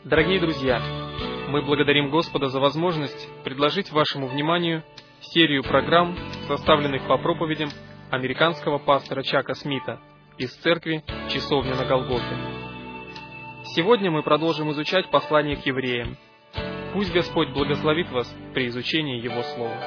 Дорогие друзья, мы благодарим Господа за возможность предложить вашему вниманию серию программ, составленных по проповедям американского пастора Чака Смита из церкви «Часовня на Голгофе». Сегодня мы продолжим изучать послание к евреям. Пусть Господь благословит вас при изучении Его Слова.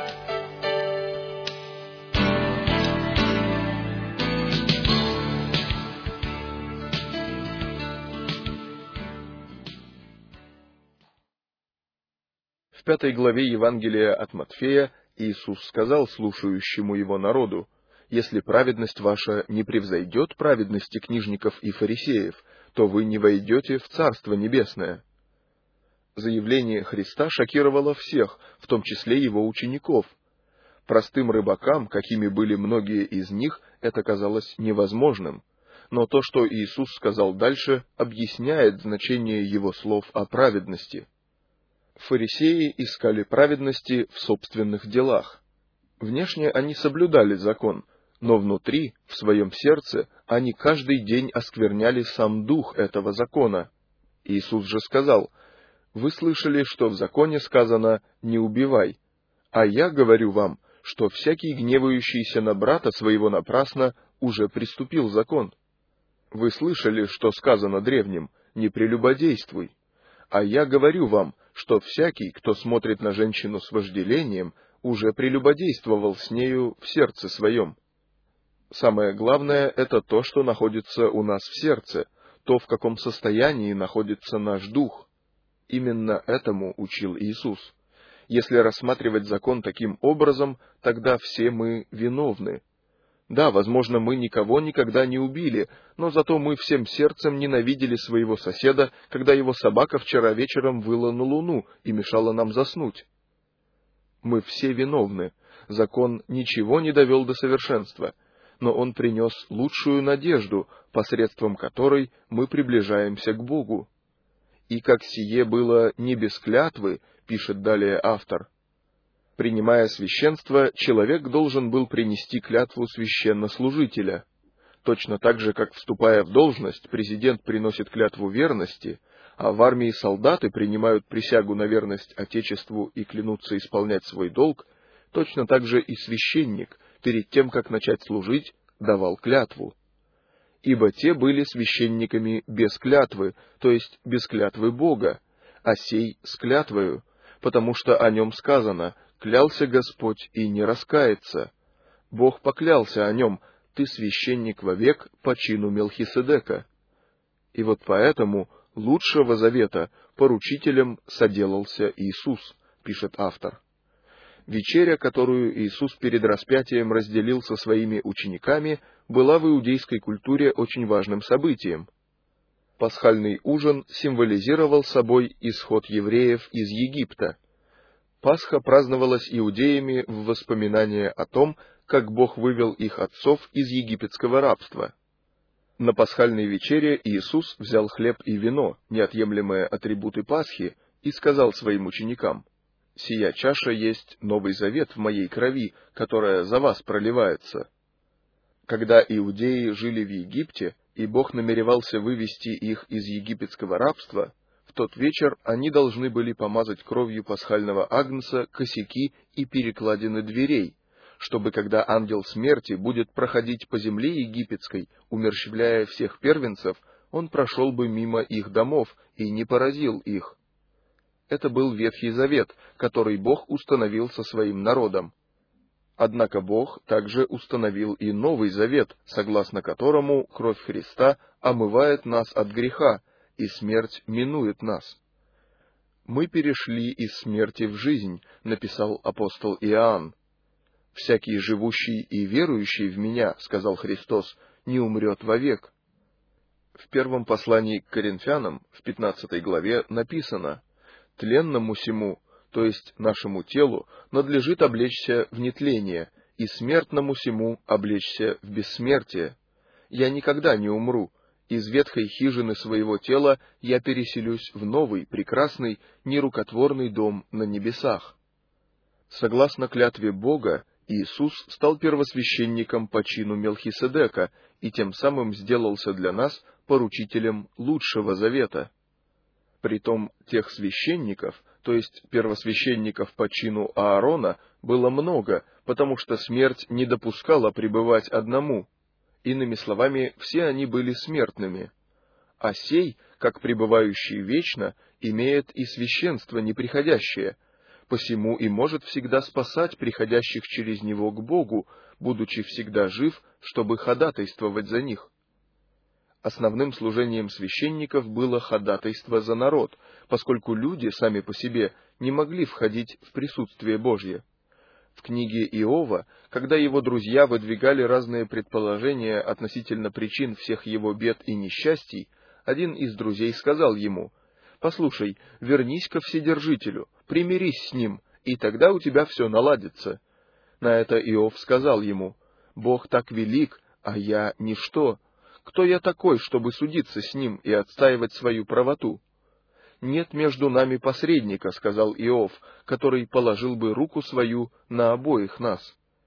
В 5 главе Евангелия от Матфея Иисус сказал слушающему Его народу: «Если праведность ваша не превзойдет праведности книжников и фарисеев, то вы не войдете в Царство Небесное». Заявление Христа шокировало всех, в том числе Его учеников. Простым рыбакам, какими были многие из них, это казалось невозможным. Но то, что Иисус сказал дальше, объясняет значение Его слов о праведности. Фарисеи искали праведности в собственных делах. Внешне они соблюдали закон, но внутри, в своем сердце, они каждый день оскверняли сам дух этого закона. Иисус же сказал: «Вы слышали, что в законе сказано: „Не убивай“, а я говорю вам, что всякий гневающийся на брата своего напрасно уже приступил закон. Вы слышали, что сказано древним: „Не прелюбодействуй“, а я говорю вам, что всякий, кто смотрит на женщину с вожделением, уже прелюбодействовал с нею в сердце своем». Самое главное — это то, что находится у нас в сердце, то, в каком состоянии находится наш дух. Именно этому учил Иисус. Если рассматривать закон таким образом, тогда все мы виновны. Да, возможно, мы никого никогда не убили, но зато мы всем сердцем ненавидели своего соседа, когда его собака вчера вечером выла на луну и мешала нам заснуть. Мы все виновны. Закон ничего не довел до совершенства, но он принес лучшую надежду, посредством которой мы приближаемся к Богу. «И как сие было не без клятвы», — пишет далее автор, принимая священство, человек должен был принести клятву священнослужителя. Точно так же, как, вступая в должность, президент приносит клятву верности, а в армии солдаты принимают присягу на верность Отечеству и клянутся исполнять свой долг, точно так же и священник, перед тем, как начать служить, давал клятву. Ибо те были священниками без клятвы, то есть без клятвы Бога, а сей с клятвою, потому что о нем сказано: «Клялся Господь и не раскается». Бог поклялся о нем: «Ты священник вовек по чину Мелхиседека». И вот поэтому лучшего завета поручителем соделался Иисус, пишет автор. Вечеря, которую Иисус перед распятием разделил со своими учениками, была в иудейской культуре очень важным событием. Пасхальный ужин символизировал собой исход евреев из Египта. Пасха праздновалась иудеями в воспоминание о том, как Бог вывел их отцов из египетского рабства. На пасхальной вечере Иисус взял хлеб и вино, неотъемлемые атрибуты Пасхи, и сказал своим ученикам: «Сия чаша есть Новый Завет в моей крови, которая за вас проливается». Когда иудеи жили в Египте, и Бог намеревался вывести их из египетского рабства, в тот вечер они должны были помазать кровью пасхального агнца косяки и перекладины дверей, чтобы, когда ангел смерти будет проходить по земле египетской, умерщвляя всех первенцев, он прошел бы мимо их домов и не поразил их. Это был Ветхий Завет, который Бог установил со своим народом. Однако Бог также установил и Новый Завет, согласно которому кровь Христа омывает нас от греха, и смерть минует нас. «Мы перешли из смерти в жизнь», — написал апостол Иоанн. «Всякий живущий и верующий в Меня, — сказал Христос, — не умрет вовек». В первом послании к Коринфянам, в 15 главе, написано: «Тленному сему, то есть нашему телу, надлежит облечься в нетление, и смертному сему облечься в бессмертие. Я никогда не умру, из ветхой хижины своего тела я переселюсь в новый, прекрасный, нерукотворный дом на небесах». Согласно клятве Бога, Иисус стал первосвященником по чину Мелхиседека и тем самым сделался для нас поручителем лучшего завета. Притом тех священников, то есть первосвященников по чину Аарона, было много, потому что смерть не допускала пребывать одному. Иными словами, все они были смертными. А сей, как пребывающий вечно, имеет и священство неприходящее, посему и может всегда спасать приходящих через него к Богу, будучи всегда жив, чтобы ходатайствовать за них. Основным служением священников было ходатайство за народ, поскольку люди сами по себе не могли входить в присутствие Божье. В книге Иова, когда его друзья выдвигали разные предположения относительно причин всех его бед и несчастий, один из друзей сказал ему: «Послушай, вернись ко Вседержителю, примирись с ним, и тогда у тебя все наладится». На это Иов сказал ему: «Бог так велик, а я ничто. Кто я такой, чтобы судиться с ним и отстаивать свою правоту?» «Нет между нами посредника, — сказал Иов, — который положил бы руку свою на обоих нас».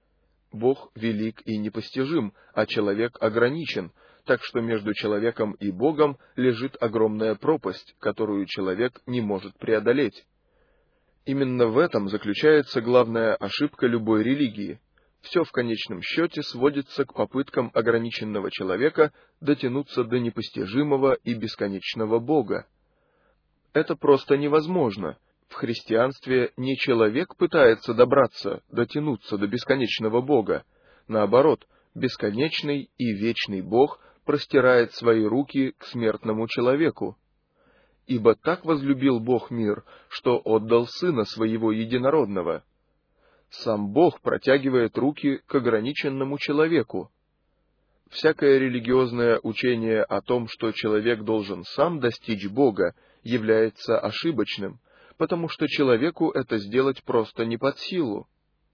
Бог велик и непостижим, а человек ограничен, так что между человеком и Богом лежит огромная пропасть, которую человек не может преодолеть. Именно в этом заключается главная ошибка любой религии. Все в конечном счете сводится к попыткам ограниченного человека дотянуться до непостижимого и бесконечного Бога. Это просто невозможно. В христианстве не человек пытается дотянуться до бесконечного Бога. Наоборот, бесконечный и вечный Бог простирает свои руки к смертному человеку. «Ибо так возлюбил Бог мир, что отдал Сына Своего Единородного». Сам Бог протягивает руки к ограниченному человеку. Всякое религиозное учение о том, что человек должен сам достичь Бога, является ошибочным, потому что человеку это сделать просто не под силу.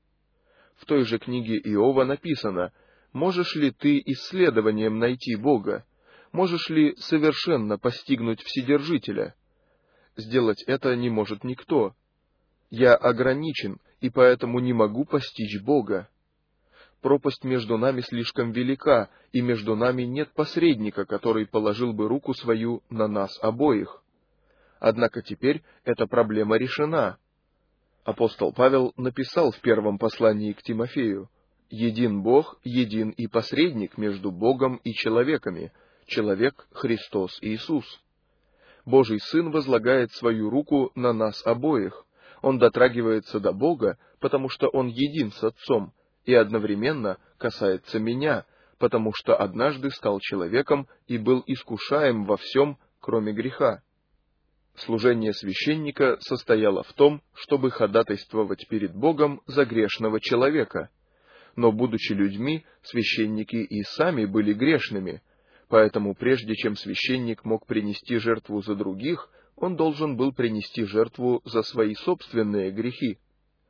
В той же книге Иова написано: «Можешь ли ты исследованием найти Бога? Можешь ли совершенно постигнуть Вседержителя?» Сделать это не может никто. Я ограничен, и поэтому не могу постичь Бога. Пропасть между нами слишком велика, и между нами нет посредника, который положил бы руку свою на нас обоих. Однако теперь эта проблема решена. Апостол Павел написал в первом послании к Тимофею: «Един Бог, един и посредник между Богом и человеками, человек Христос Иисус». Божий Сын возлагает свою руку на нас обоих. Он дотрагивается до Бога, потому что Он един с Отцом, и одновременно касается меня, потому что однажды стал человеком и был искушаем во всем, кроме греха. Служение священника состояло в том, чтобы ходатайствовать перед Богом за грешного человека. Но, будучи людьми, священники и сами были грешными, поэтому прежде чем священник мог принести жертву за других, он должен был принести жертву за свои собственные грехи.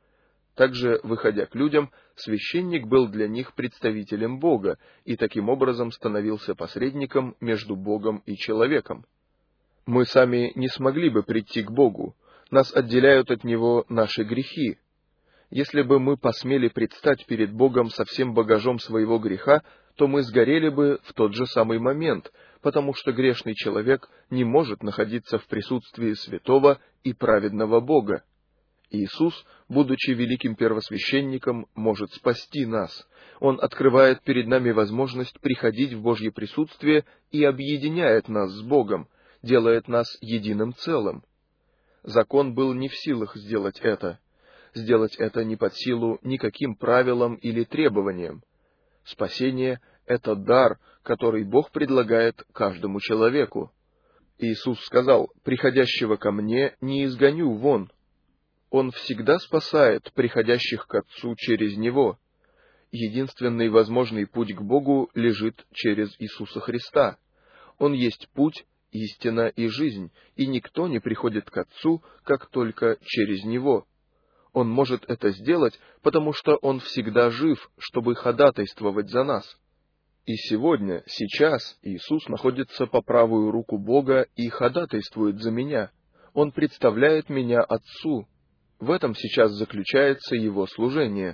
Также, выходя к людям, священник был для них представителем Бога и таким образом становился посредником между Богом и человеком. Мы сами не смогли бы прийти к Богу, нас отделяют от Него наши грехи. Если бы мы посмели предстать перед Богом со всем багажом своего греха, то мы сгорели бы в тот же самый момент, потому что грешный человек не может находиться в присутствии святого и праведного Бога. Иисус, будучи великим первосвященником, может спасти нас. Он открывает перед нами возможность приходить в Божье присутствие и объединяет нас с Богом, делает нас единым целым. Закон был не в силах сделать это. Сделать это не под силу никаким правилам или требованиям. Спасение — это дар, который Бог предлагает каждому человеку. Иисус сказал: «Приходящего ко мне не изгоню вон». Он всегда спасает приходящих к Отцу через Него. Единственный возможный путь к Богу лежит через Иисуса Христа. Он есть путь, истина и жизнь, и никто не приходит к Отцу, как только через Него. Он может это сделать, потому что Он всегда жив, чтобы ходатайствовать за нас. И сегодня, сейчас, Иисус находится по правую руку Бога и ходатайствует за меня. Он представляет меня Отцу. В этом сейчас заключается Его служение.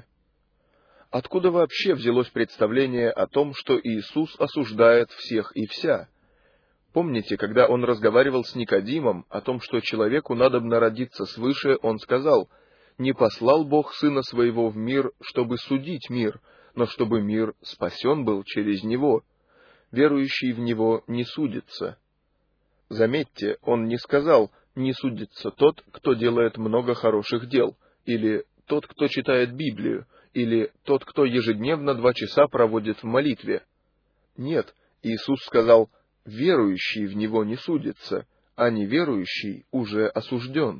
Откуда вообще взялось представление о том, что Иисус осуждает всех и вся? Помните, когда он разговаривал с Никодимом о том, что человеку надобно родиться свыше, он сказал: «Не послал Бог Сына Своего в мир, чтобы судить мир, но чтобы мир спасен был через Него. Верующий в Него не судится». Заметьте, он не сказал: «Не судится тот, кто делает много хороших дел», или «тот, кто читает Библию», или «тот, кто ежедневно 2 часа проводит в молитве». Нет, Иисус сказал: «Верующий в Него не судится, а неверующий уже осужден».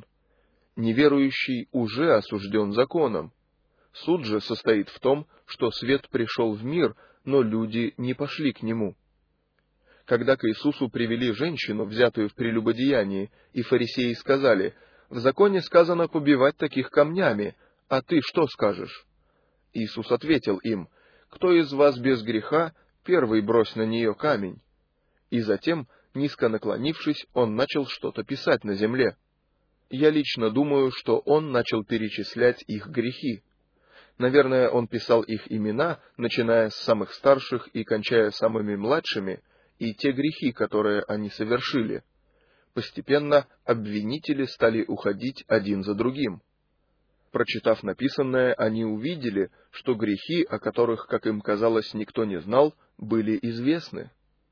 Неверующий уже осужден законом. Суд же состоит в том, что свет пришел в мир, но люди не пошли к нему. Когда к Иисусу привели женщину, взятую в прелюбодеянии, и фарисеи сказали: «В законе сказано побивать таких камнями, а ты что скажешь?» Иисус ответил им: «Кто из вас без греха, первый брось на нее камень». И затем, низко наклонившись, он начал что-то писать на земле. Я лично думаю, что он начал перечислять их грехи. Наверное, он писал их имена, начиная с самых старших и кончая самыми младшими, и те грехи, которые они совершили. Постепенно обвинители стали уходить один за другим. Прочитав написанное, они увидели, что грехи, о которых, как им казалось, никто не знал, были известны.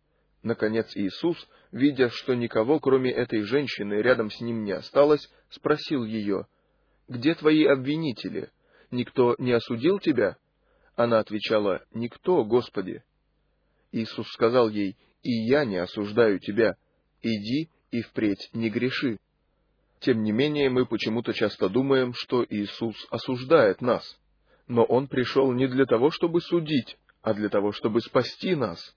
Наконец Иисус, видя, что никого, кроме этой женщины, рядом с ним не осталось, спросил ее: «Где твои обвинители? Никто не осудил тебя?» Она отвечала: «Никто, Господи». Иисус сказал ей: «И я не осуждаю тебя. Иди и впредь не греши». Тем не менее, мы почему-то часто думаем, что Иисус осуждает нас. Но Он пришел не для того, чтобы судить, а для того, чтобы спасти нас.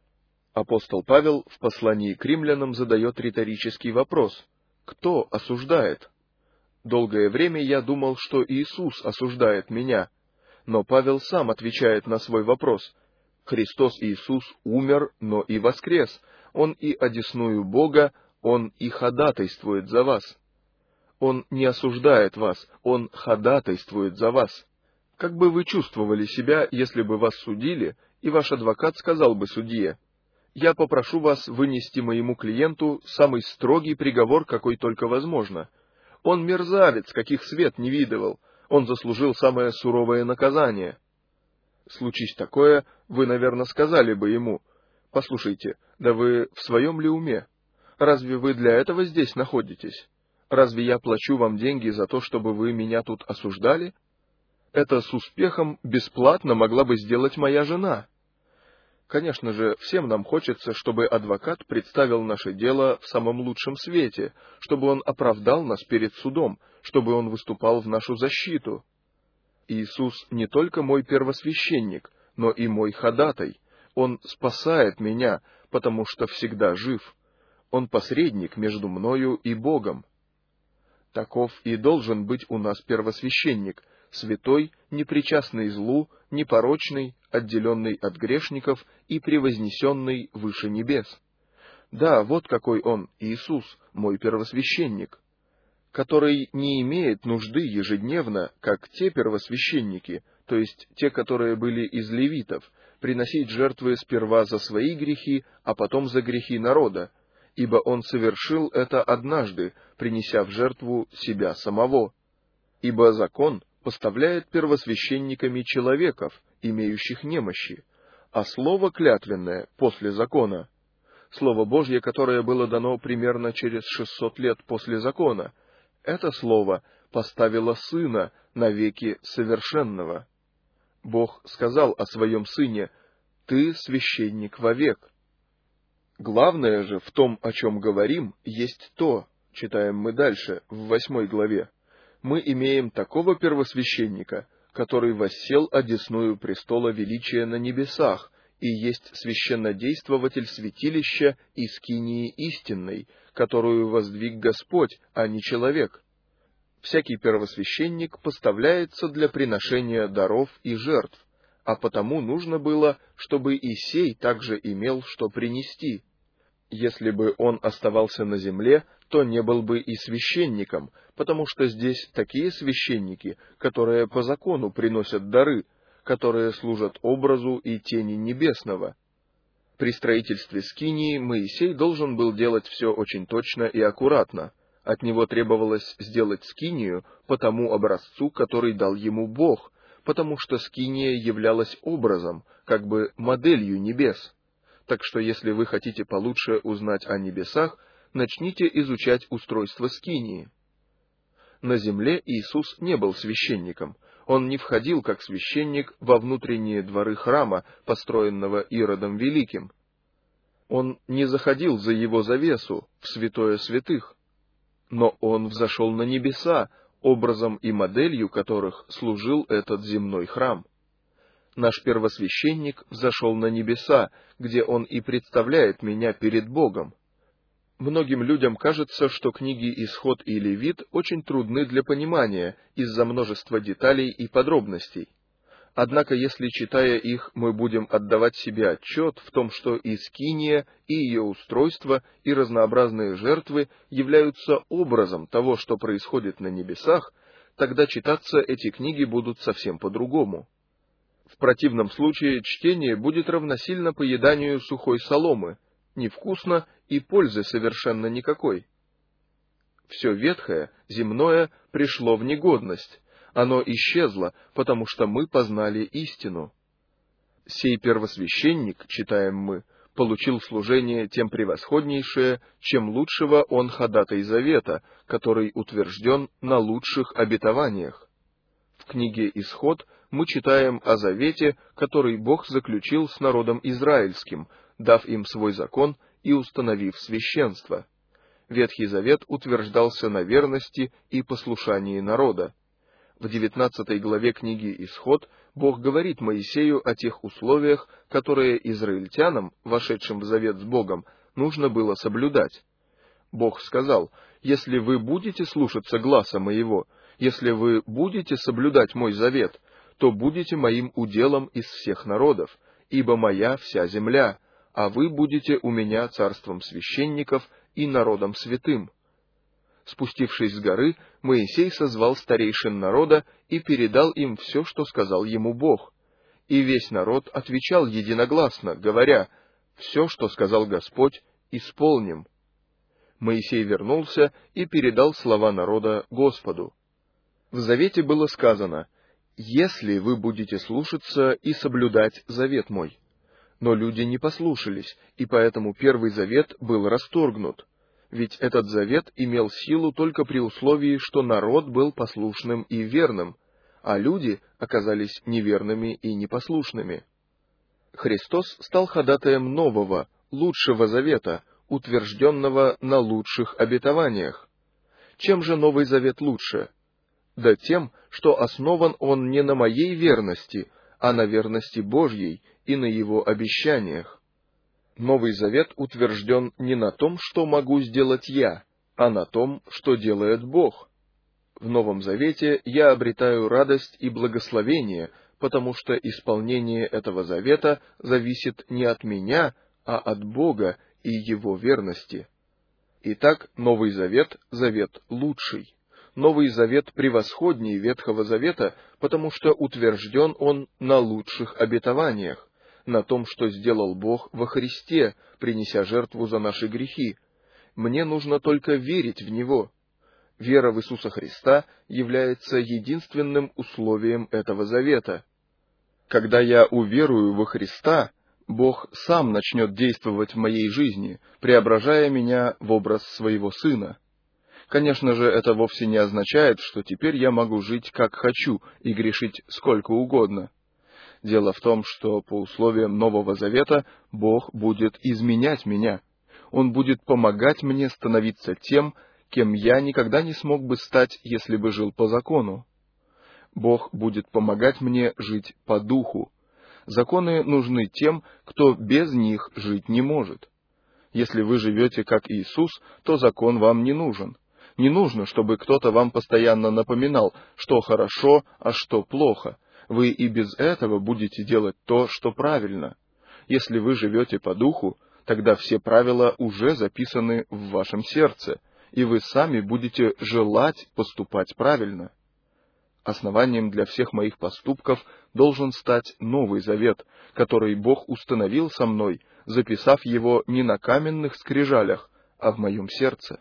Апостол Павел в послании к римлянам задает риторический вопрос: «Кто осуждает?» Долгое время я думал, что Иисус осуждает меня, но Павел сам отвечает на свой вопрос: «Христос Иисус умер, но и воскрес. Он и одесную Бога, Он и ходатайствует за вас». Он не осуждает вас, Он ходатайствует за вас. Как бы вы чувствовали себя, если бы вас судили, и ваш адвокат сказал бы судье: «Я попрошу вас вынести моему клиенту самый строгий приговор, какой только возможно. Он мерзавец, каких свет не видывал. Он заслужил самое суровое наказание». Случись такое, вы, наверное, сказали бы ему: «Послушайте, да вы в своем ли уме? Разве вы для этого здесь находитесь? Разве я плачу вам деньги за то, чтобы вы меня тут осуждали? Это с успехом бесплатно могла бы сделать моя жена». Конечно же, всем нам хочется, чтобы адвокат представил наше дело в самом лучшем свете, чтобы он оправдал нас перед судом, чтобы он выступал в нашу защиту. Иисус не только мой первосвященник, но и мой ходатай. Он спасает меня, потому что всегда жив. Он посредник между мною и Богом. Таков и должен быть у нас первосвященник, святой, непричастный злу, непорочный, отделенный от грешников и превознесенный выше небес. Да, вот какой он, Иисус, мой первосвященник, который не имеет нужды ежедневно, как те первосвященники, то есть те, которые были из левитов, приносить жертвы сперва за свои грехи, а потом за грехи народа, ибо он совершил это однажды, принеся в жертву себя самого. Ибо закон поставляет первосвященниками человеков, имеющих немощи, а слово клятвенное после закона. Слово Божье, которое было дано примерно через 600 лет после закона, это слово поставило Сына навеки совершенного. Бог сказал о Своем Сыне: «Ты священник вовек». Главное же в том, о чем говорим, есть то, читаем мы дальше, в 8 главе, мы имеем такого первосвященника, который воссел одесную престола величия на небесах и есть священнодействователь святилища и скинии истинной, которую воздвиг Господь, а не человек. Всякий первосвященник поставляется для приношения даров и жертв, а потому нужно было, чтобы и сей также имел что принести. Если бы он оставался на земле, то не был бы и священником, потому что здесь такие священники, которые по закону приносят дары, которые служат образу и тени небесного. При строительстве скинии Моисей должен был делать все очень точно и аккуратно. От него требовалось сделать скинию по тому образцу, который дал ему Бог, потому что скиния являлась образом, как бы моделью небес. Так что если вы хотите получше узнать о небесах, начните изучать устройство скинии. На земле Иисус не был священником. Он не входил как священник во внутренние дворы храма, построенного Иродом Великим. Он не заходил за его завесу, в святое святых. Но он взошел на небеса, образом и моделью которых служил этот земной храм. Наш первосвященник взошел на небеса, где он и представляет меня перед Богом. Многим людям кажется, что книги «Исход» и «Левит» очень трудны для понимания из-за множества деталей и подробностей. Однако, если, читая их, мы будем отдавать себе отчет в том, что и скиния, и ее устройство, и разнообразные жертвы являются образом того, что происходит на небесах, тогда читаться эти книги будут совсем по-другому. В противном случае чтение будет равносильно поеданию сухой соломы, невкусно и пользы совершенно никакой. Все ветхое, земное, пришло в негодность. Оно исчезло, потому что мы познали истину. Сей первосвященник, читаем мы, получил служение тем превосходнейшее, чем лучшего он ходатай завета, который утвержден на лучших обетованиях. В книге «Исход» мы читаем о завете, который Бог заключил с народом израильским, дав им свой закон и установив священство. Ветхий Завет утверждался на верности и послушании народа. В 19 главе книги «Исход» Бог говорит Моисею о тех условиях, которые израильтянам, вошедшим в завет с Богом, нужно было соблюдать. Бог сказал: «Если вы будете слушаться гласа моего, если вы будете соблюдать мой завет, то будете моим уделом из всех народов, ибо моя вся земля, а вы будете у меня царством священников и народом святым». Спустившись с горы, Моисей созвал старейшин народа и передал им все, что сказал ему Бог. И весь народ отвечал единогласно, говоря: «Все, что сказал Господь, исполним». Моисей вернулся и передал слова народа Господу. В завете было сказано: «Если вы будете слушаться и соблюдать завет мой». Но люди не послушались, и поэтому первый завет был расторгнут. Ведь этот завет имел силу только при условии, что народ был послушным и верным, а люди оказались неверными и непослушными. Христос стал ходатаем нового, лучшего завета, утвержденного на лучших обетованиях. Чем же Новый Завет лучше? Да тем, что основан он не на моей верности, а на верности Божьей и на Его обещаниях. Новый Завет утвержден не на том, что могу сделать я, а на том, что делает Бог. В Новом Завете я обретаю радость и благословение, потому что исполнение этого завета зависит не от меня, а от Бога и Его верности. Итак, Новый Завет — завет лучший. Новый Завет превосходнее Ветхого Завета, потому что утвержден он на лучших обетованиях, на том, что сделал Бог во Христе, принеся жертву за наши грехи. Мне нужно только верить в Него. Вера в Иисуса Христа является единственным условием этого завета. Когда я уверую во Христа, Бог сам начнет действовать в моей жизни, преображая меня в образ своего Сына. Конечно же, это вовсе не означает, что теперь я могу жить как хочу и грешить сколько угодно. Дело в том, что по условиям Нового Завета Бог будет изменять меня. Он будет помогать мне становиться тем, кем я никогда не смог бы стать, если бы жил по закону. Бог будет помогать мне жить по духу. Законы нужны тем, кто без них жить не может. Если вы живете как Иисус, то закон вам не нужен. Не нужно, чтобы кто-то вам постоянно напоминал, что хорошо, а что плохо. Вы и без этого будете делать то, что правильно. Если вы живете по духу, тогда все правила уже записаны в вашем сердце, и вы сами будете желать поступать правильно. Основанием для всех моих поступков должен стать Новый Завет, который Бог установил со мной, записав его не на каменных скрижалях, а в моем сердце.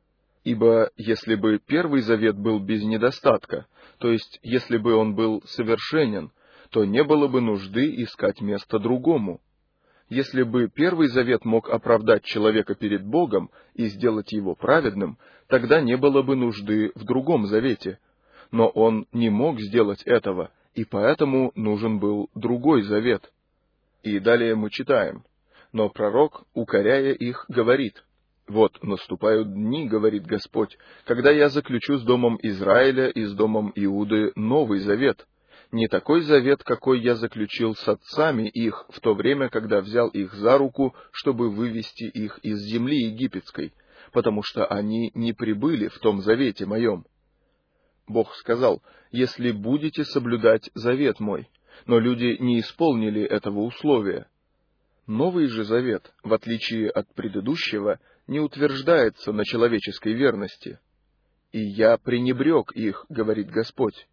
Ибо если бы Первый Завет был без недостатка, то есть если бы он был совершенен, то не было бы нужды искать место другому. Если бы Первый Завет мог оправдать человека перед Богом и сделать его праведным, тогда не было бы нужды в другом завете. Но он не мог сделать этого, и поэтому нужен был другой завет. И далее мы читаем: «Но пророк, укоряя их, говорит: вот наступают дни, говорит Господь, когда я заключу с домом Израиля и с домом Иуды новый завет, не такой завет, какой я заключил с отцами их в то время, когда взял их за руку, чтобы вывести их из земли египетской, потому что они не прибыли в том завете моем». Бог сказал: «Если будете соблюдать завет мой», но люди не исполнили этого условия. Новый же завет, в отличие от предыдущего, не утверждается на человеческой верности. «И я пренебрег их, говорит Господь.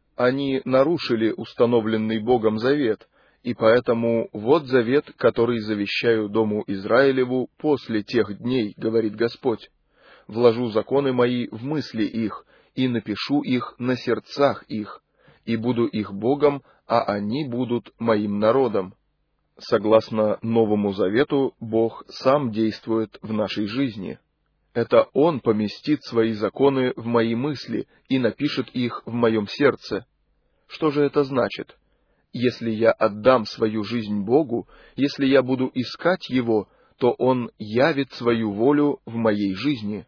Они нарушили установленный Богом завет, и поэтому вот завет, который завещаю дому Израилеву после тех дней, говорит Господь. Вложу законы мои в мысли их, и напишу их на сердцах их, и буду их Богом, а они будут моим народом». Согласно Новому Завету, Бог сам действует в нашей жизни. Это Он поместит свои законы в мои мысли и напишет их в моем сердце. Что же это значит? Если я отдам свою жизнь Богу, если я буду искать Его, то Он явит свою волю в моей жизни.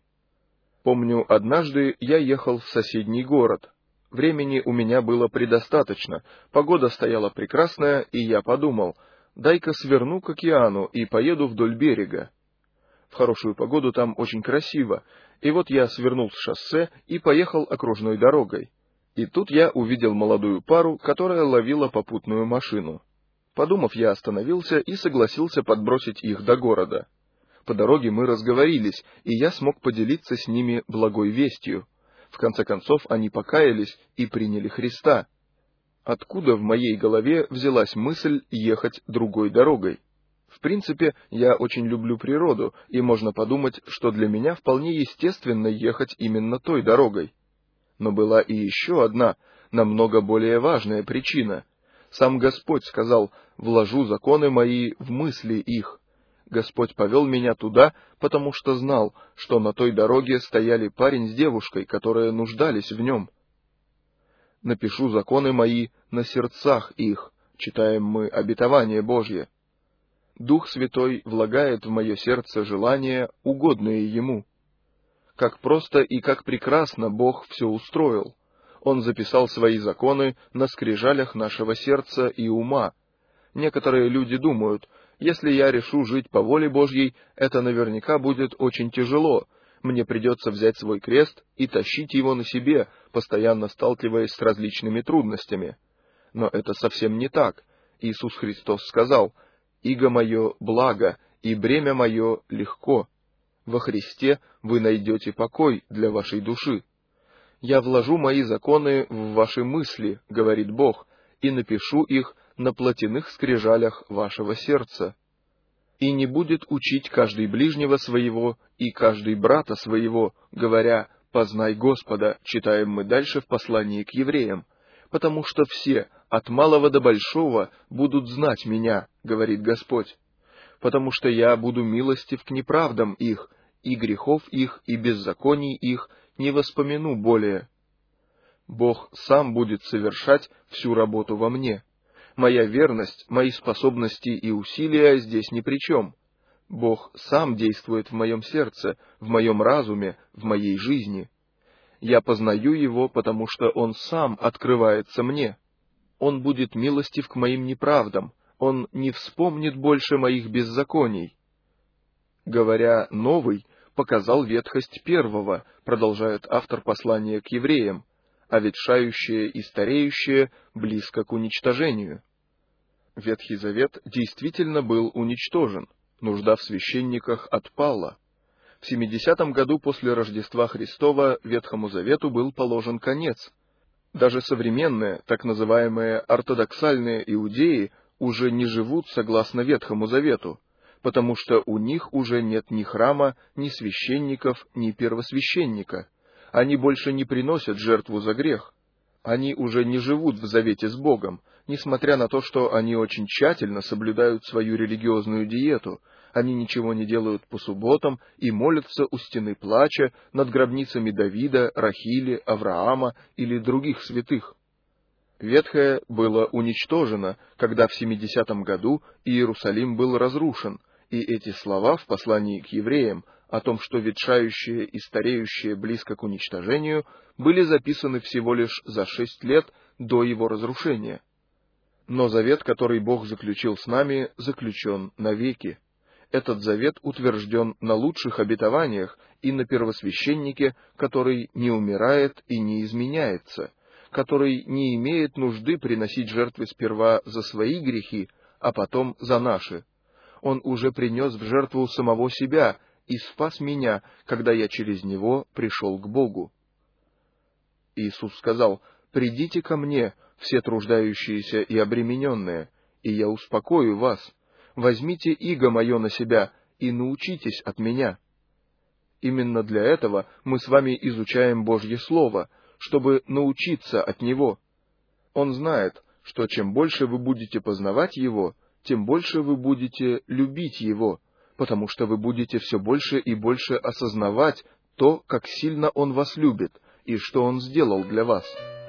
Помню, однажды я ехал в соседний город. Времени у меня было предостаточно, погода стояла прекрасная, и я подумал: дай-ка сверну к океану и поеду вдоль берега. В хорошую погоду там очень красиво, и вот я свернул с шоссе и поехал окружной дорогой. И тут я увидел молодую пару, которая ловила попутную машину. Подумав, я остановился и согласился подбросить их до города. По дороге мы разговорились, и я смог поделиться с ними благой вестью. В конце концов, они покаялись и приняли Христа. Откуда в моей голове взялась мысль ехать другой дорогой? В принципе, я очень люблю природу, и можно подумать, что для меня вполне естественно ехать именно той дорогой. Но была и еще одна, намного более важная причина. Сам Господь сказал: «Вложу законы мои в мысли их». Господь повел меня туда, потому что знал, что на той дороге стояли парень с девушкой, которые нуждались в нем. «Напишу законы мои на сердцах их», читаем мы обетование Божье. Дух Святой влагает в мое сердце желания, угодные Ему. Как просто и как прекрасно Бог все устроил. Он записал свои законы на скрижалях нашего сердца и ума. Некоторые люди думают: если я решу жить по воле Божьей, это наверняка будет очень тяжело. Мне придется взять свой крест и тащить его на себе, постоянно сталкиваясь с различными трудностями. Но это совсем не так. Иисус Христос сказал: «Иго мое благо, и бремя мое легко. Во Христе вы найдете покой для вашей души. Я вложу мои законы в ваши мысли, говорит Бог, и напишу их на плотяных скрижалях вашего сердца. И не будет учить каждый ближнего своего и каждый брата своего, говоря: познай Господа», читаем мы дальше в послании к евреям, «потому что все, от малого до большого, будут знать меня, говорит Господь, потому что я буду милостив к неправдам их, и грехов их, и беззаконий их не воспомяну более». Бог сам будет совершать всю работу во мне. Моя верность, мои способности и усилия здесь ни при чем. Бог сам действует в моем сердце, в моем разуме, в моей жизни. Я познаю Его, потому что Он сам открывается мне. Он будет милостив к моим неправдам, Он не вспомнит больше моих беззаконий. Говоря «новый», показал ветхость первого, продолжает автор послания к евреям, а ветшающее и стареющее близко к уничтожению. Ветхий Завет действительно был уничтожен, нужда в священниках отпала. В 70-м году после Рождества Христова Ветхому Завету был положен конец. Даже современные, так называемые ортодоксальные иудеи уже не живут согласно Ветхому Завету, потому что у них уже нет ни храма, ни священников, ни первосвященника. Они больше не приносят жертву за грех. Они уже не живут в завете с Богом, несмотря на то, что они очень тщательно соблюдают свою религиозную диету. Они ничего не делают по субботам и молятся у стены плача над гробницами Давида, Рахили, Авраама или других святых. Ветхое было уничтожено, когда в 70-м году Иерусалим был разрушен, и эти слова в послании к евреям о том, что ветшающее и стареющее близко к уничтожению, были записаны всего лишь за 6 лет до его разрушения. Но завет, который Бог заключил с нами, заключен навеки. Этот завет утвержден на лучших обетованиях и на первосвященнике, который не умирает и не изменяется, который не имеет нужды приносить жертвы сперва за свои грехи, а потом за наши. Он уже принес в жертву самого себя и спас меня, когда я через него пришел к Богу. Иисус сказал: «Придите ко мне, все труждающиеся и обремененные, и я успокою вас. Возьмите иго мое на себя и научитесь от меня». Именно для этого мы с вами изучаем Божье Слово, чтобы научиться от Него. Он знает, что чем больше вы будете познавать Его, тем больше вы будете любить Его, потому что вы будете все больше и больше осознавать то, как сильно Он вас любит и что Он сделал для вас.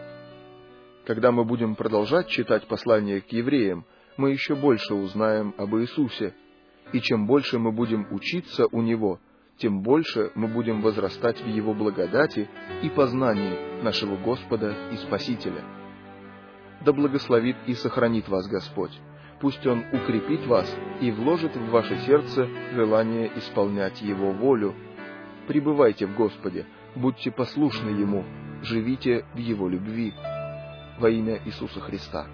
Когда мы будем продолжать читать послание к евреям, мы еще больше узнаем об Иисусе, и чем больше мы будем учиться у Него, тем больше мы будем возрастать в Его благодати и познании нашего Господа и Спасителя. Да благословит и сохранит вас Господь. Пусть Он укрепит вас и вложит в ваше сердце желание исполнять Его волю. Пребывайте в Господе, будьте послушны Ему, живите в Его любви. Во имя Иисуса Христа.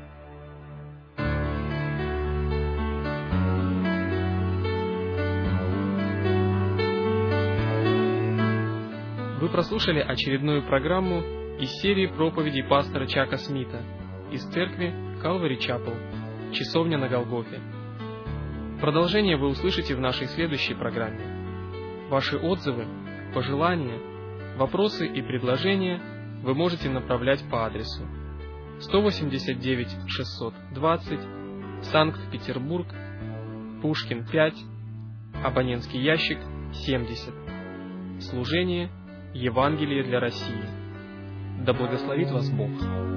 Вы прослушали очередную программу из серии проповедей пастора Чака Смита из церкви Calvary Chapel, Часовня на Голгофе. Продолжение вы услышите в нашей следующей программе. Ваши отзывы, пожелания, вопросы и предложения вы можете направлять по адресу 189 620, Санкт-Петербург, Пушкин 5, абонентский ящик 70. Служение Евангелие для России. Да благословит вас Бог!